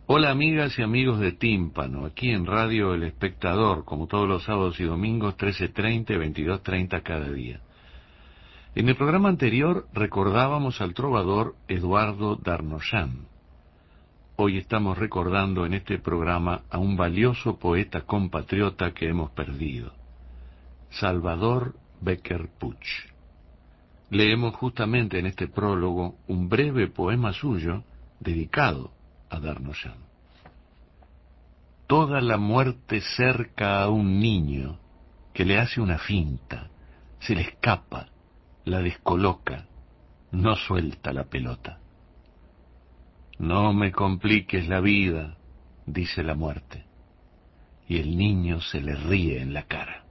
Hola amigas y amigos de Tímpano, aquí en Radio El Espectador, como todos los sábados y domingos, 13:30 y 22:30 cada día. En el programa anterior recordábamos al trovador Eduardo Darnoyan. Hoy estamos recordando en este programa a un valioso poeta compatriota que hemos perdido, Salvador Bécquer Puig. Leemos justamente en este prólogo un breve poema suyo dedicado a Darnoyan. Toda la muerte cerca a un niño que le hace una finta, se le escapa, la descoloca, no suelta la pelota. No me compliques la vida, dice la muerte, y el niño se le ríe en la cara.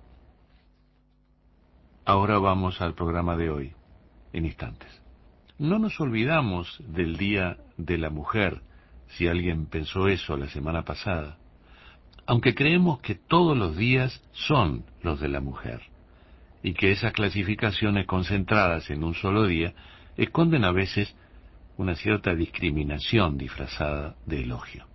Ahora vamos al programa de hoy, en instantes. No nos olvidamos del Día de la Mujer, si alguien pensó eso la semana pasada, aunque creemos que todos los días son los de la mujer, y que esas clasificaciones concentradas en un solo día esconden a veces una cierta discriminación disfrazada de elogio.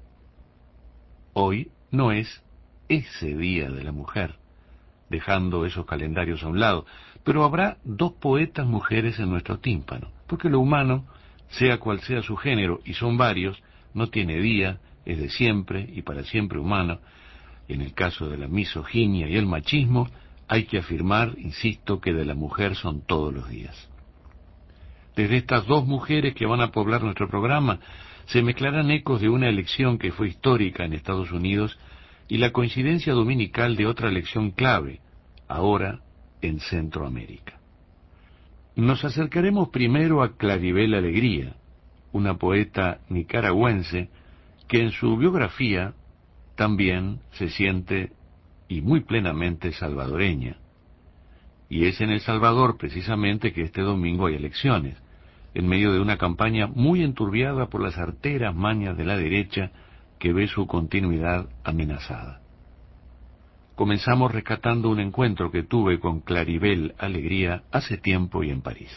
Hoy no es ese Día de la Mujer, dejando esos calendarios a un lado, pero habrá dos poetas mujeres en nuestro tímpano, porque lo humano, sea cual sea su género, y son varios, no tiene día, es de siempre y para siempre humano. En el caso de la misoginia y el machismo, hay que afirmar, insisto, que de la mujer son todos los días. Desde estas dos mujeres que van a poblar nuestro programa, se mezclarán ecos de una elección que fue histórica en Estados Unidos y la coincidencia dominical de otra elección clave, ahora en Centroamérica. Nos acercaremos primero a Claribel Alegría, una poeta nicaragüense que en su biografía también se siente y muy plenamente salvadoreña. Y es en El Salvador precisamente que este domingo hay elecciones, en medio de una campaña muy enturbiada por las arteras mañas de la derecha que ve su continuidad amenazada. Comenzamos rescatando un encuentro que tuve con Claribel Alegría hace tiempo y en París.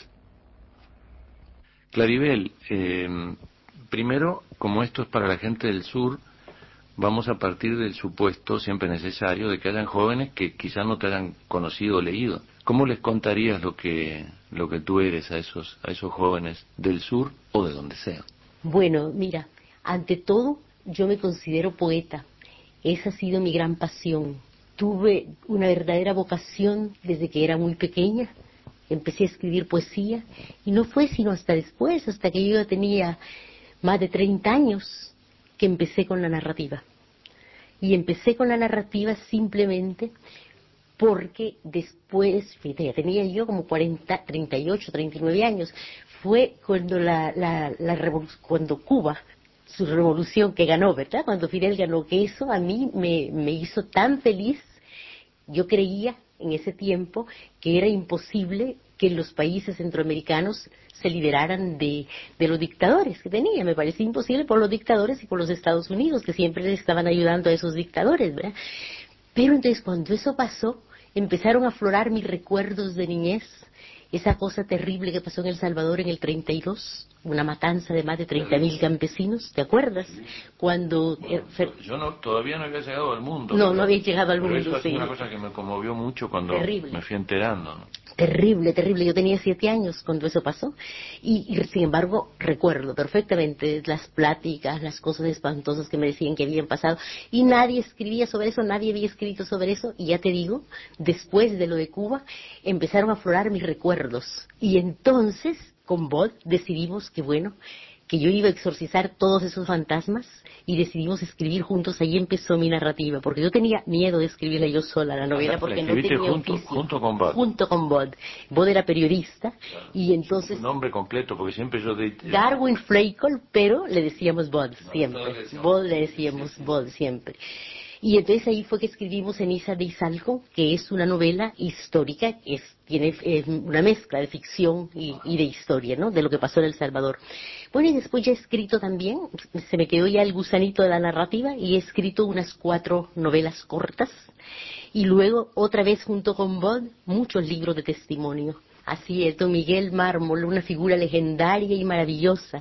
Claribel, primero, como esto es para la gente del sur, vamos a partir del supuesto, siempre necesario, de que hayan jóvenes que quizás no te hayan conocido o leído. ¿Cómo les contarías lo que tú eres a esos jóvenes del sur o de donde sea? Bueno, mira, ante todo, yo me considero poeta. Esa ha sido mi gran pasión. Tuve una verdadera vocación desde que era muy pequeña. Empecé a escribir poesía y no fue sino hasta después, hasta que yo ya tenía más de 30 años, que empecé con la narrativa. Y empecé con la narrativa simplemente porque después, fíjate, ya tenía yo como 40, 38, 39 años, fue cuando cuando Cuba, su revolución que ganó, ¿verdad? Cuando Fidel ganó, que eso a mí me hizo tan feliz. Yo creía en ese tiempo que era imposible que los países centroamericanos se liberaran de los dictadores que tenía. Me parecía imposible por los dictadores y por los Estados Unidos, que siempre les estaban ayudando a esos dictadores, ¿verdad? Pero entonces cuando eso pasó, empezaron a aflorar mis recuerdos de niñez, esa cosa terrible que pasó en El Salvador en el 32, una matanza de más de 30.000 campesinos, ¿te acuerdas? Cuando... Yo todavía no había llegado al mundo. No había llegado al mundo, eso ha sido sí. una cosa que me conmovió mucho cuando Terrible. Me fui enterando, ¿no? Terrible, terrible. Yo tenía 7 años cuando eso pasó y sin embargo recuerdo perfectamente las pláticas, las cosas espantosas que me decían que habían pasado y nadie escribía sobre eso, nadie había escrito sobre eso y ya te digo, después de lo de Cuba empezaron a aflorar mis recuerdos y entonces con Bod decidimos que bueno, que yo iba a exorcizar todos esos fantasmas y decidimos escribir juntos. Ahí empezó mi narrativa, porque yo tenía miedo de escribirla yo sola, la novela, porque no tenía oficio. Junto con Bod. Junto con Bod. Bod era periodista, claro. Y entonces... Su nombre completo, porque siempre yo... Darwin Fleischl, pero le decíamos Bod siempre. Bod le decíamos Bod siempre. Y entonces ahí fue que escribimos Ceniza de Izalco, que es una novela histórica, tiene una mezcla de ficción y de historia, ¿no? De lo que pasó en El Salvador. Bueno, y después ya he escrito también, se me quedó ya el gusanito de la narrativa, y he escrito unas 4 novelas cortas, y luego otra vez junto con Bod, muchos libros de testimonio. Así es, don Miguel Mármol, una figura legendaria y maravillosa.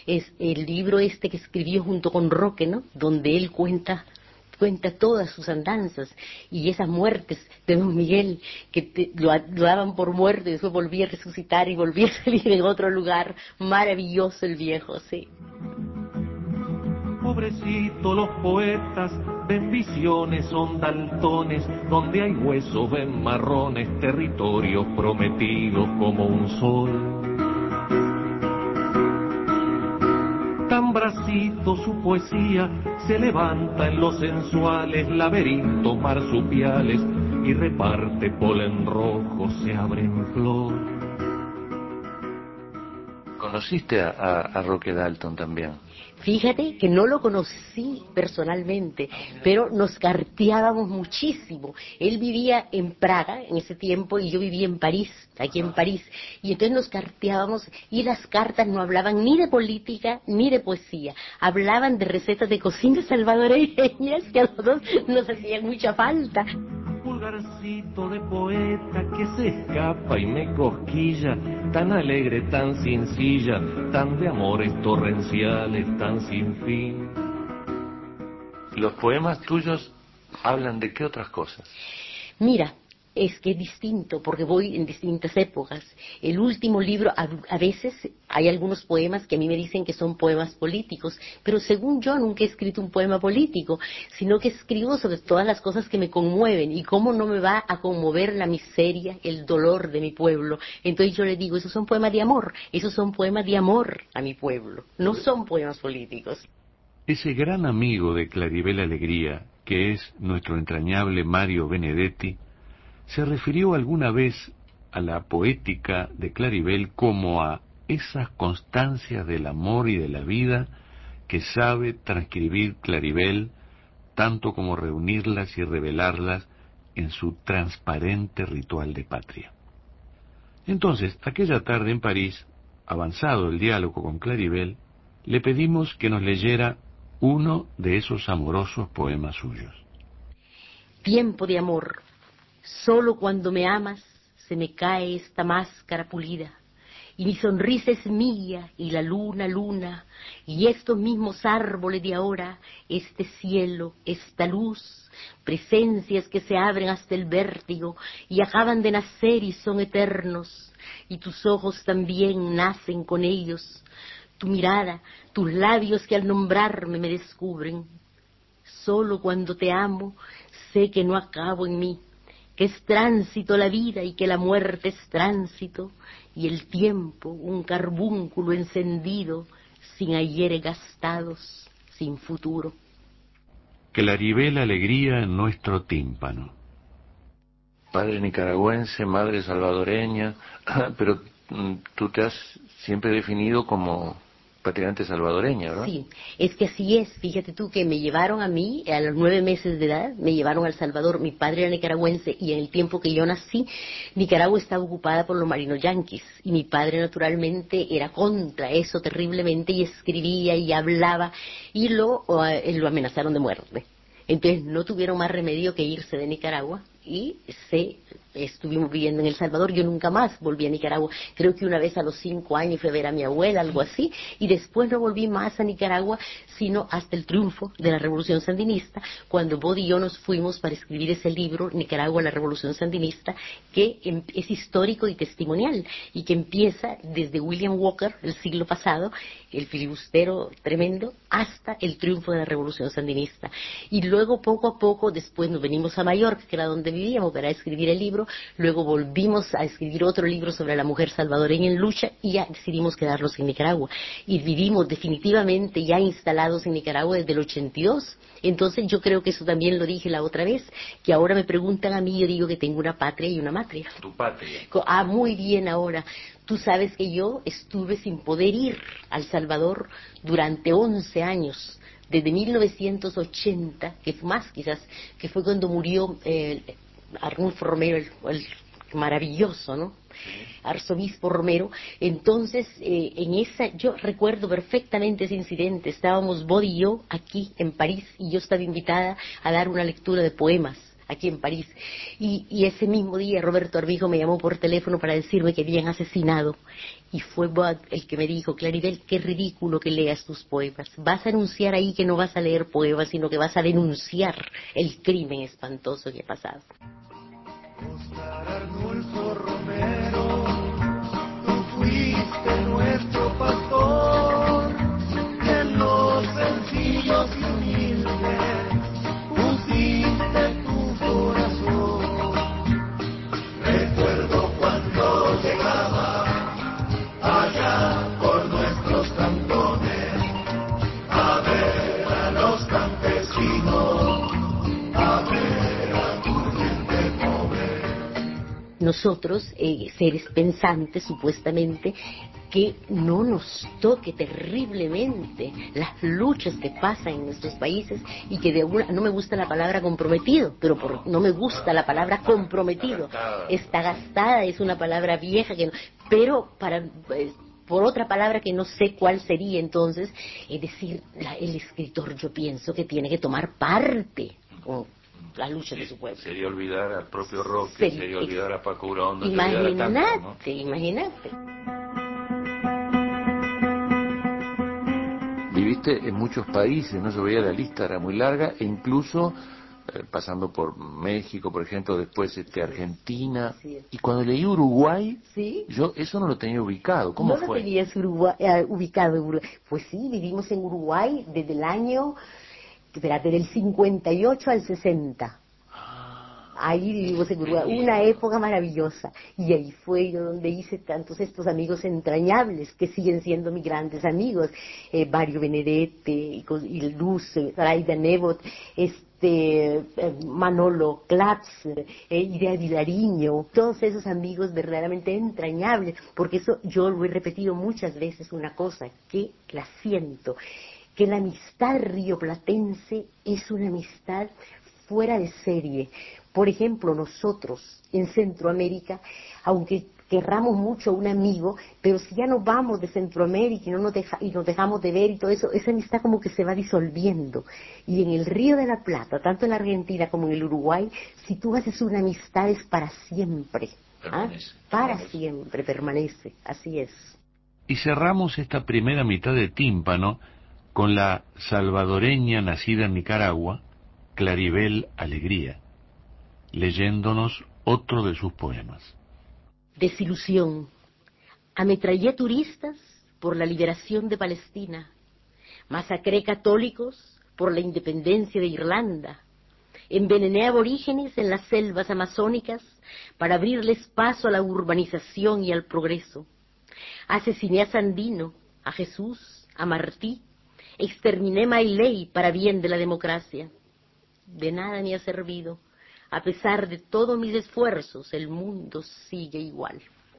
es el libro este que escribió junto con Roque, ¿no? Donde él cuenta todas sus andanzas y esas muertes de Don Miguel, que lo daban por muerto y después volvía a resucitar y volvía a salir en otro lugar. Maravilloso el viejo, sí. Pobrecito los poetas, ven visiones, son daltones, donde hay huesos, ven marrones, territorios prometidos como un sol. Tan bracito su poesía se levanta en los sensuales laberintos marsupiales y reparte polen rojo, se abre en flor. ¿Conociste a Roque Dalton también? Fíjate que no lo conocí personalmente, pero nos carteábamos muchísimo. Él vivía en Praga en ese tiempo y yo vivía en París, aquí en París. Y entonces nos carteábamos y las cartas no hablaban ni de política ni de poesía. Hablaban de recetas de cocina salvadoreñas que a los dos nos hacían mucha falta. Pulgarcito de poeta que se escapa y me cosquilla, tan alegre, tan sencilla, tan de amores torrenciales, tan sin fin. ¿Los poemas tuyos hablan de qué otras cosas? Mira, es que es distinto, porque voy en distintas épocas. El último libro, a veces hay algunos poemas que a mí me dicen que son poemas políticos, pero según yo nunca he escrito un poema político, sino que escribo sobre todas las cosas que me conmueven, y cómo no me va a conmover la miseria, el dolor de mi pueblo. Entonces yo le digo, esos son poemas de amor, esos son poemas de amor a mi pueblo, no son poemas políticos. Ese gran amigo de Claribel Alegría, que es nuestro entrañable Mario Benedetti, se refirió alguna vez a la poética de Claribel como a esas constancias del amor y de la vida que sabe transcribir Claribel, tanto como reunirlas y revelarlas en su transparente ritual de patria. Entonces, aquella tarde en París, avanzado el diálogo con Claribel, le pedimos que nos leyera uno de esos amorosos poemas suyos. Tiempo de amor. Solo cuando me amas se me cae esta máscara pulida, y mi sonrisa es mía y la luna, luna, y estos mismos árboles de ahora, este cielo, esta luz, presencias que se abren hasta el vértigo y acaban de nacer y son eternos, y tus ojos también nacen con ellos, tu mirada, tus labios que al nombrarme me descubren. Solo cuando te amo sé que no acabo en mí, que es tránsito la vida y que la muerte es tránsito, y el tiempo un carbúnculo encendido, sin ayeres gastados, sin futuro. Claribel Alegría en nuestro tímpano. Padre nicaragüense, madre salvadoreña, pero tú te has siempre definido como prácticamente salvadoreña, ¿verdad? Sí, es que así es. Fíjate tú que me llevaron a mí, a los 9 meses de edad, me llevaron a El Salvador. Mi padre era nicaragüense y en el tiempo que yo nací, Nicaragua estaba ocupada por los marinos yanquis. Y mi padre naturalmente era contra eso terriblemente y escribía y hablaba y lo amenazaron de muerte. Entonces no tuvieron más remedio que irse de Nicaragua y estuvimos viviendo en El Salvador. Yo nunca más volví a Nicaragua. Creo que una vez a los 5 años fui a ver a mi abuela, algo así, y después no volví más a Nicaragua, sino hasta el triunfo de la Revolución Sandinista, cuando Bodi y yo nos fuimos para escribir ese libro, Nicaragua, la Revolución Sandinista, que es histórico y testimonial, y que empieza desde William Walker, el siglo pasado, el filibustero tremendo, hasta el triunfo de la Revolución Sandinista. Y luego, poco a poco, después nos venimos a Mallorca, que era donde vivíamos, para escribir el libro. Luego volvimos a escribir otro libro sobre la mujer salvadoreña en lucha y ya decidimos quedarnos en Nicaragua. Y vivimos definitivamente ya instalados en Nicaragua desde el 82. Entonces yo creo que eso también lo dije la otra vez, que ahora me preguntan a mí, yo digo que tengo una patria y una matria. Tu patria. Ah, muy bien ahora. Tú sabes que yo estuve sin poder ir a El Salvador durante 11 años. Desde 1980, que fue más quizás, que fue cuando murió Arnulfo Romero, el maravilloso, ¿no? Arzobispo Romero. Entonces, yo recuerdo perfectamente ese incidente. Estábamos Bodi y yo aquí en París y yo estaba invitada a dar una lectura de poemas aquí en París. Y ese mismo día Roberto Armijo me llamó por teléfono para decirme que habían asesinado. Y fue Bud el que me dijo: Claribel, qué ridículo que leas tus poemas. Vas a anunciar ahí que no vas a leer poemas, sino que vas a denunciar el crimen espantoso que ha pasado. Oscar Arnulfo Romero, tú fuiste nuestro pastor, y en los sencillos y humildes pusiste tu corazón. Recuerdo cuando llegaba allá por nuestros cantones a ver a los campesinos, a ver a tu gente pobre. Nosotros, seres pensantes supuestamente, que no nos toque terriblemente las luchas que pasan en nuestros países y que de alguna, no me gusta la palabra comprometido, pero no me gusta la palabra comprometido, está gastada, es una palabra vieja, que no, pero por otra palabra que no sé cuál sería entonces, es decir, el escritor, yo pienso que tiene que tomar parte con las luchas de su pueblo. Sería olvidar al propio Roque, sería olvidar a Paco Urondo, Imagínate. Viviste en muchos países, ¿no? Yo veía la lista, era muy larga, e incluso pasando por México, por ejemplo, después Argentina. Sí. Y cuando leí Uruguay, ¿sí? Yo eso no lo tenía ubicado. ¿Cómo fue? ¿No lo tenías ubicado en Uruguay? Pues sí, vivimos en Uruguay desde el año, del 58 al 60. Ahí vivimos en Uruguay, una época maravillosa. Y ahí fue yo donde hice tantos estos amigos entrañables, que siguen siendo mis grandes amigos. Mario Benedetti, y Luz, Raida Nebot, Manolo Claps, Idea Vilariño, todos esos amigos verdaderamente entrañables, porque eso yo lo he repetido muchas veces, una cosa que la siento, que la amistad rioplatense es una amistad fuera de serie. Por ejemplo, nosotros en Centroamérica, aunque querramos mucho a un amigo, pero si ya nos vamos de Centroamérica y nos dejamos de ver y todo eso, esa amistad como que se va disolviendo. Y en el Río de la Plata, tanto en la Argentina como en el Uruguay, si tú haces una amistad es para siempre. Siempre permanece, así es. Y cerramos esta primera mitad de Tímpano con la salvadoreña nacida en Nicaragua, Claribel Alegría, leyéndonos otro de sus poemas. Desilusión. Ametrallé turistas por la liberación de Palestina. Masacré católicos por la independencia de Irlanda. Envenené aborígenes en las selvas amazónicas para abrirles paso a la urbanización y al progreso. Asesiné a Sandino, a Jesús, a Martí. Exterminé Mailey para bien de la democracia. De nada me ha servido. A pesar de todos mis esfuerzos, el mundo sigue igual.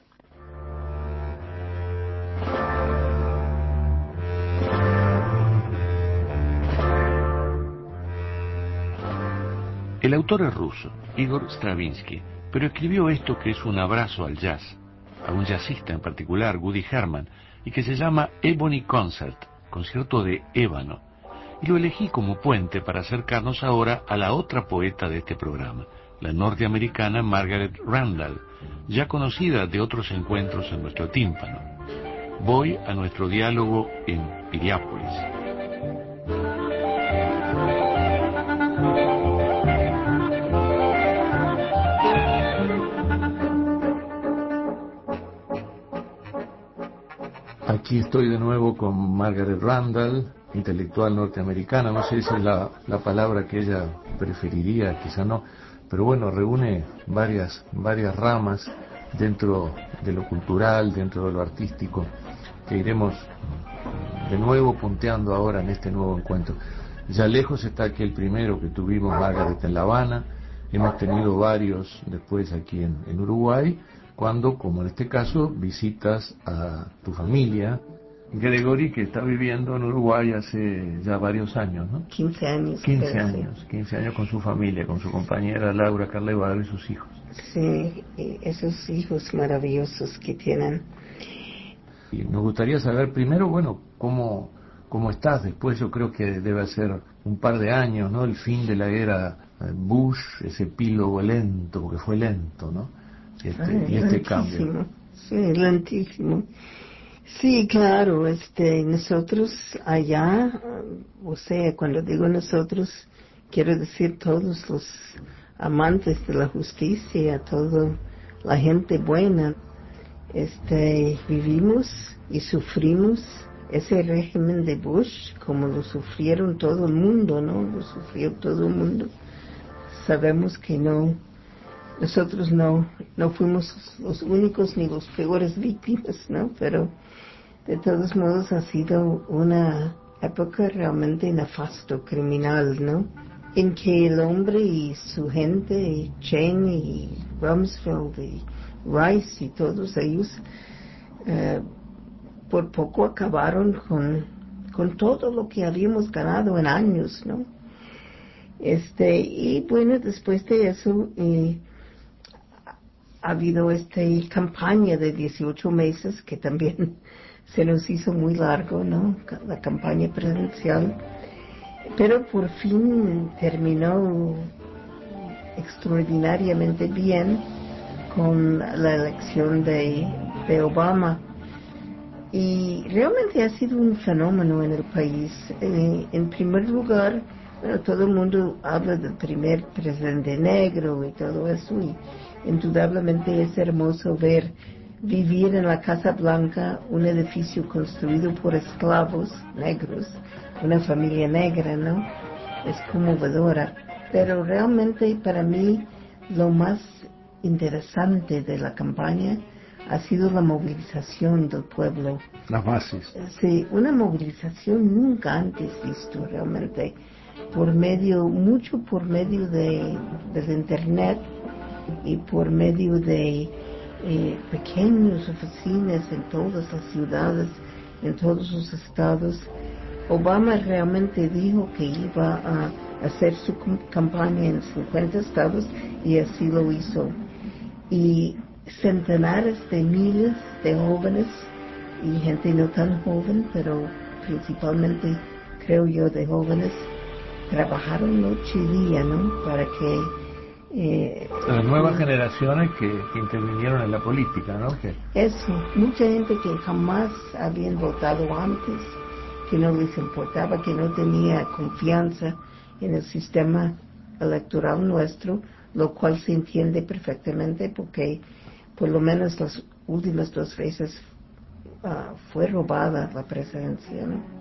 El autor es ruso, Igor Stravinsky, pero escribió esto que es un abrazo al jazz, a un jazzista en particular, Woody Herman, y que se llama Ebony Concert, concierto de ébano. Y lo elegí como puente para acercarnos ahora a la otra poeta de este programa, la norteamericana Margaret Randall, ya conocida de otros encuentros en nuestro tímpano. Voy a nuestro diálogo en Piriápolis. Aquí estoy de nuevo con Margaret Randall, intelectual norteamericana. No sé si es la palabra que ella preferiría, quizá no, pero bueno, reúne varias ramas dentro de lo cultural, dentro de lo artístico, que iremos de nuevo punteando ahora en este nuevo encuentro. Ya lejos está aquel primero que tuvimos, Margaret, en La Habana. Hemos tenido varios después aquí en Uruguay, cuando, como en este caso, visitas a tu familia, Gregory, que está viviendo en Uruguay hace ya varios años, ¿no? 15 años. 15 años con su familia, con su compañera Laura Carlevaro y sus hijos. Sí, esos hijos maravillosos que tienen. Y nos gustaría saber primero, bueno, cómo cómo estás después. Yo creo que debe ser un par de años, ¿no? El fin de la era Bush, ese epílogo lento, porque fue lento, ¿no? Y este cambio. Sí, lentísimo. Sí, claro, nosotros allá, o sea, cuando digo nosotros, quiero decir todos los amantes de la justicia, toda la gente buena, vivimos y sufrimos ese régimen de Bush como lo sufrieron todo el mundo, ¿no? Lo sufrió todo el mundo. Sabemos que nosotros no fuimos los únicos ni los peores víctimas, ¿no? Pero de todos modos ha sido una época realmente nefasto, criminal, ¿no? En que el hombre y su gente, Cheney y Rumsfeld y Rice y todos ellos, por poco acabaron con todo lo que habíamos ganado en años, ¿no? Y bueno, después de eso, ha habido campaña de 18 meses que también se nos hizo muy largo, ¿no? La campaña presidencial. Pero por fin terminó extraordinariamente bien con la elección de Obama. Y realmente ha sido un fenómeno en el país. En primer lugar, bueno, todo el mundo habla del primer presidente negro y todo eso, y indudablemente es hermoso ver vivir en la Casa Blanca, un edificio construido por esclavos negros, una familia negra, ¿no? Es conmovedora. Pero realmente para mí lo más interesante de la campaña ha sido la movilización del pueblo. Las bases. Sí, una movilización nunca antes visto realmente, mucho por medio del internet y por medio de pequeñas oficinas en todas las ciudades, en todos los estados. Obama realmente dijo que iba a hacer su campaña en 50 estados y así lo hizo. Y centenares de miles de jóvenes y gente no tan joven, pero principalmente creo yo de jóvenes, trabajaron noche y día, ¿no? Para que las nuevas generaciones que intervinieron en la política, ¿no? Eso, mucha gente que jamás habían votado antes, que no les importaba, que no tenía confianza en el sistema electoral nuestro, lo cual se entiende perfectamente porque por lo menos las últimas 2 veces fue robada la presidencia, ¿no?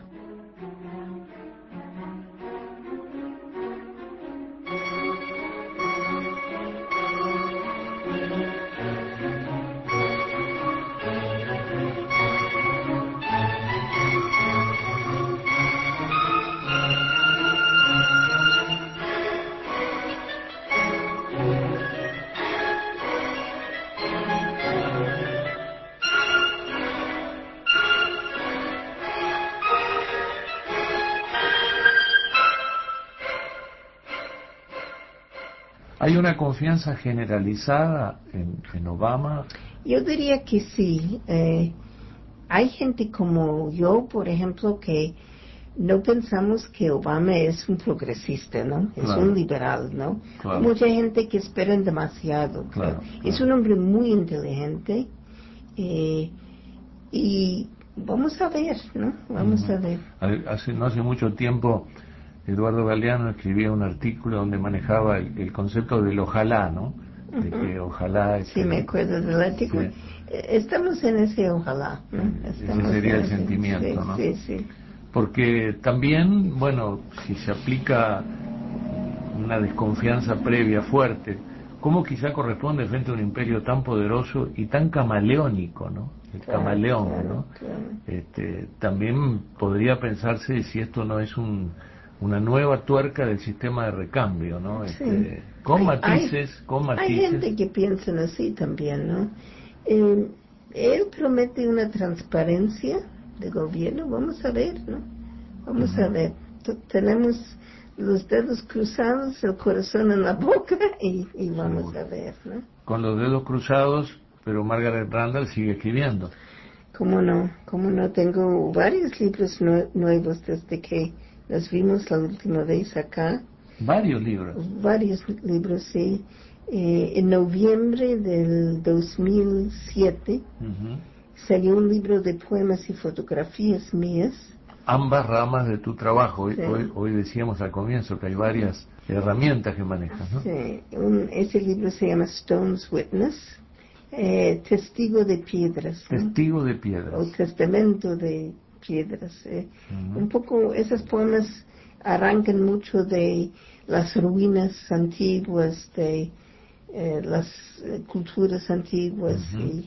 ¿Hay una confianza generalizada en Obama? Yo diría que sí. Hay gente como yo, por ejemplo, que no pensamos que Obama es un progresista, ¿no? Es un liberal, ¿no? Claro. Hay mucha gente que espera demasiado. Claro. Es un hombre muy inteligente y vamos a ver, ¿no? Vamos a ver. No hace mucho tiempo Eduardo Galeano escribía un artículo donde manejaba el concepto del ojalá, ¿no? De que ojalá... Sí, me acuerdo del artículo. Sí. Estamos en ese ojalá, ¿no? Ese sería el sentimiento, ¿no? Sí, sí. Porque también, bueno, si se aplica una desconfianza previa fuerte, ¿cómo quizá corresponde frente a un imperio tan poderoso y tan camaleónico, ¿no? El camaleón, ¿no? Claro. También podría pensarse si esto no es una nueva tuerca del sistema de recambio, ¿no? Sí. Con matices. Hay gente que piensa así también, ¿no? Él promete una transparencia de gobierno, vamos a ver, ¿no? Vamos a ver. Tenemos los dedos cruzados, el corazón en la boca y vamos a ver, ¿no? Con los dedos cruzados, pero Margaret Randall sigue escribiendo. cómo no, tengo varios libros nuevos desde que nos vimos la última vez acá. ¿Varios libros? Varios libros, sí. En noviembre del 2007 salió un libro de poemas y fotografías mías. Ambas ramas de tu trabajo. Sí. Hoy decíamos al comienzo que hay varias herramientas que manejas, ¿no? Sí, ese libro se llama Stone's Witness, Testigo de Piedras, ¿no? Testigo de Piedras. O Testamento de Piedras. Un poco, esos poemas arrancan mucho de las ruinas antiguas, de las culturas antiguas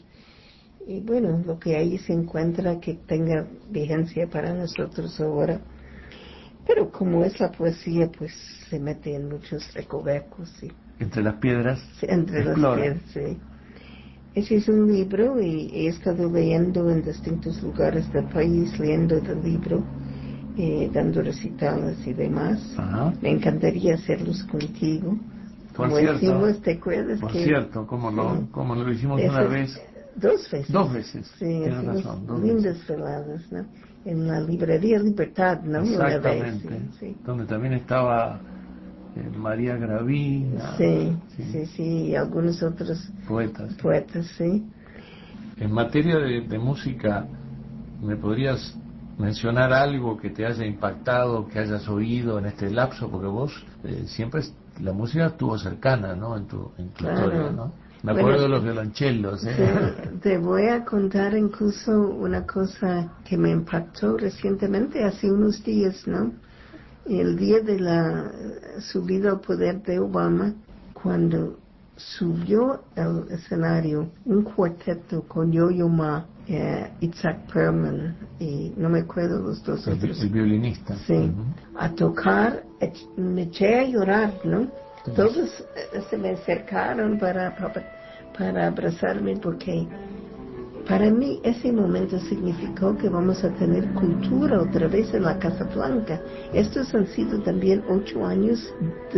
y bueno, lo que ahí se encuentra que tenga vigencia para nosotros ahora. Pero como es la poesía, pues se mete en muchos recovecos. ¿Sí? Entre las piedras. Sí, entre explora. las piedras, sí. Ese es un libro y he estado leyendo en distintos lugares del país, leyendo del libro, dando recitales y demás. Ajá. Me encantaría hacerlos contigo. Por Como cierto, decimos, ¿te acuerdas? por que, cierto, cómo no, sí, cómo lo hicimos una vez. Dos veces. Dos veces, Sí, tienes razón, dos lindas veces. veladas, ¿no? En la librería Libertad, ¿no? Exactamente, Una vez, sí. donde también estaba María Gravina. Sí, y algunos otros poetas. Sí. En materia de música, ¿me podrías mencionar algo que te haya impactado, que hayas oído en este lapso? Porque vos siempre la música estuvo cercana, ¿no? En tu Claro. historia, ¿no? Me acuerdo de los violonchelos. Sí, te voy a contar incluso una cosa que me impactó recientemente, hace unos días, ¿no? El día de la subida al poder de Obama, cuando subió al escenario un cuarteto con Yo-Yo Ma, Itzhak Perlman y no me acuerdo los dos otros. El violinista. Sí, a tocar, me eché a llorar, ¿no? Sí. Todos se me acercaron para abrazarme porque para mí ese momento significó que vamos a tener cultura otra vez en la Casa Blanca. Estos han sido también 8 años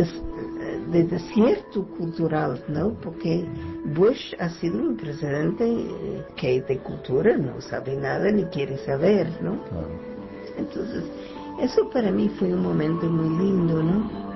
de desierto cultural, ¿no? Porque Bush ha sido un presidente que de cultura no sabe nada ni quiere saber, ¿no? Claro. Entonces, eso para mí fue un momento muy lindo, ¿no?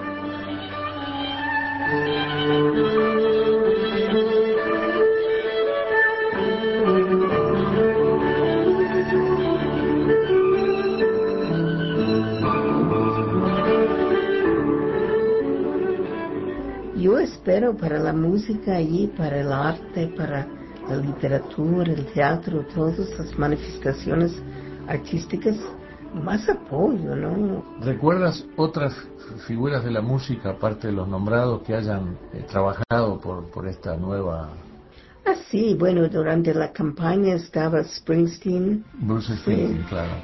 Yo espero para la música allí, para el arte, para la literatura, el teatro, todas las manifestaciones artísticas, más apoyo, ¿no? ¿Recuerdas otras figuras de la música, aparte de los nombrados, que hayan trabajado por esta nueva? Ah, sí, bueno, durante la campaña estaba Springsteen. Bruce Springsteen, claro.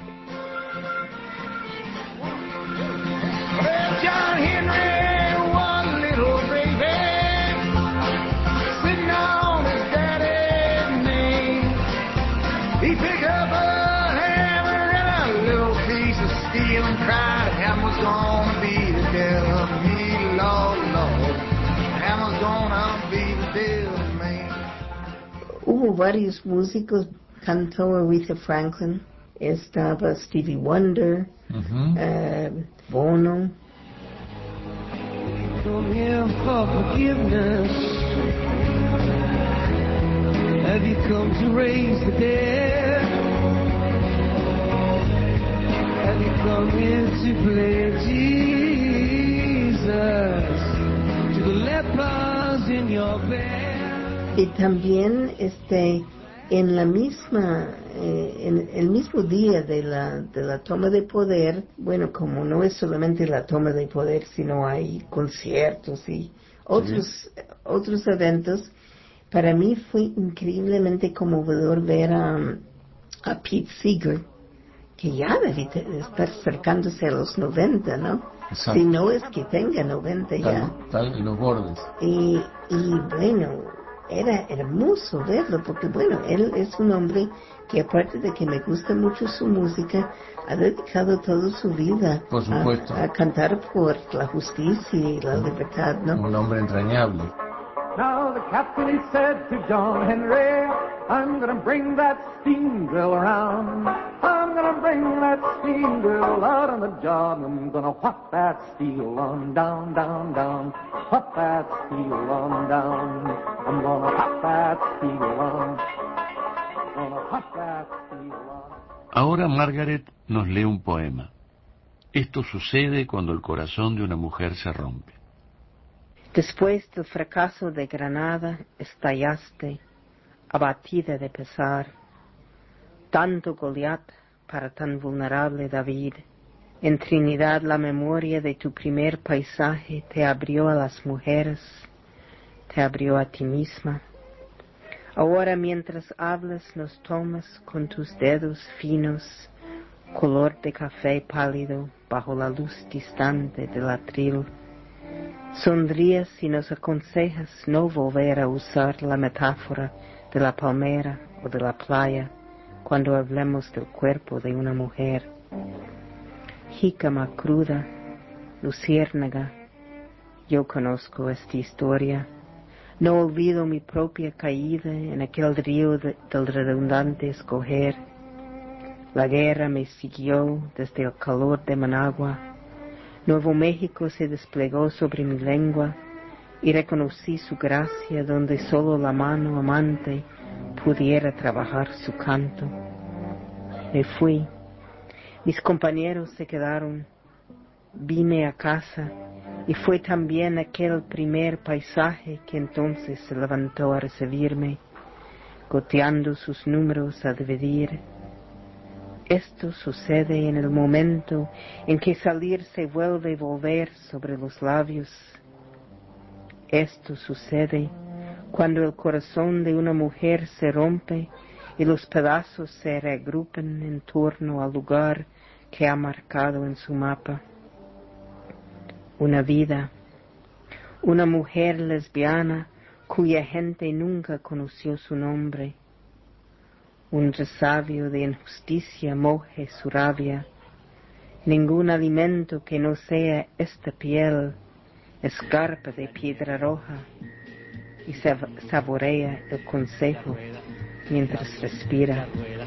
Hubo varios músicos, cantó Aretha Franklin, estaba Stevie Wonder, Bono. Come here for forgiveness. Have you come to raise the dead? Have you come here to play Jesus to the lepers in your bed? Y también en la misma en el mismo día de la toma de poder, bueno, como no es solamente la toma de poder, sino hay conciertos y otros eventos, para mí fue increíblemente conmovedor ver a Pete Seeger, que ya debe estar acercándose a los 90, ¿no? Exacto. Si no es que tenga 90 ya. Tal en los bordes. Y bueno, era hermoso verlo, porque bueno, él es un hombre que aparte de que me gusta mucho su música, ha dedicado toda su vida por supuesto a cantar por la justicia y la libertad, ¿no? Un hombre entrañable. Now the captain he said to John Henry, I'm gonna bring that steam drill around. I'm gonna bring that steam drill out on the job. I'm gonna whop that steel on down, down, down. Whop that steel on down. I'm gonna whop that steel on. Gonna whop that steel on. Ahora Margaret nos lee un poema. Esto sucede cuando el corazón de una mujer se rompe. Después del fracaso de Granada, estallaste, abatida de pesar. Tanto Goliat para tan vulnerable David. En Trinidad la memoria de tu primer paisaje te abrió a las mujeres, te abrió a ti misma. Ahora mientras hablas nos tomas con tus dedos finos, color de café pálido bajo la luz distante del atril. Sonríes y nos aconsejas no volver a usar la metáfora de la palmera o de la playa cuando hablemos del cuerpo de una mujer. Jícama cruda, luciérnaga, yo conozco esta historia. No olvido mi propia caída en aquel río del redundante escoger. La guerra me siguió desde el calor de Managua. Nuevo México se desplegó sobre mi lengua y reconocí su gracia donde solo la mano amante pudiera trabajar su canto. Me fui, mis compañeros se quedaron, vine a casa y fue también aquel primer paisaje que entonces se levantó a recibirme, goteando sus números a dividir. Esto sucede en el momento en que salir se vuelve volver sobre los labios. Esto sucede cuando el corazón de una mujer se rompe y los pedazos se reagrupan en torno al lugar que ha marcado en su mapa. Una vida, una mujer lesbiana cuya gente nunca conoció su nombre. Un resabio de injusticia moje su rabia. Ningún alimento que no sea esta piel, escarpa de piedra roja, y saborea el consejo mientras respira.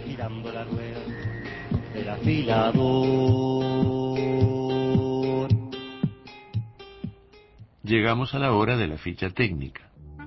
Llegamos a la hora de la ficha técnica.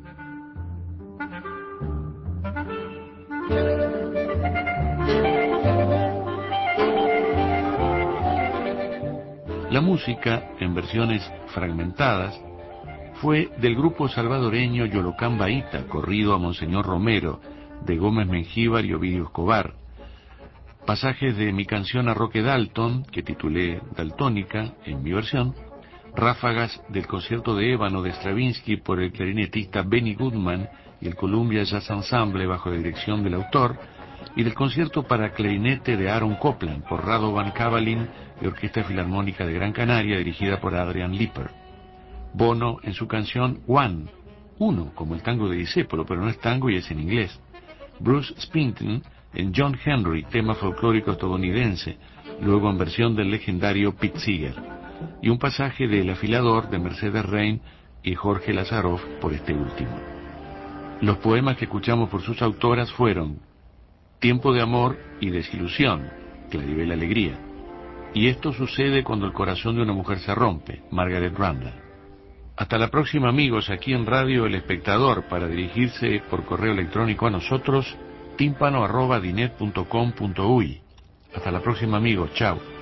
La música, en versiones fragmentadas, fue del grupo salvadoreño Yolocán Baíta, corrido a Monseñor Romero, de Gómez Mengíbar y Ovidio Escobar. Pasajes de mi canción a Roque Dalton, que titulé Daltónica, en mi versión. Ráfagas del concierto de Ébano de Stravinsky por el clarinetista Benny Goodman y el Columbia Jazz Ensemble bajo la dirección del autor, y del concierto para clarinete de Aaron Copland por Radovan Kavalin y Orquesta Filarmónica de Gran Canaria dirigida por Adrian Lipper. Bono en su canción One, uno, como el tango de Discépolo, pero no es tango y es en inglés. Bruce Springsteen en John Henry, tema folclórico estadounidense, luego en versión del legendario Pete Seeger, y un pasaje de El afilador de Mercedes Rein y Jorge Lazaroff por este último. Los poemas que escuchamos por sus autoras fueron Tiempo de amor y desilusión, Claribel Alegría, y esto sucede cuando el corazón de una mujer se rompe, Margaret Randall. Hasta la próxima, amigos, aquí en Radio El Espectador. Para dirigirse por correo electrónico a nosotros, tímpano@dinet.com.uy. Hasta la próxima, amigos, chao.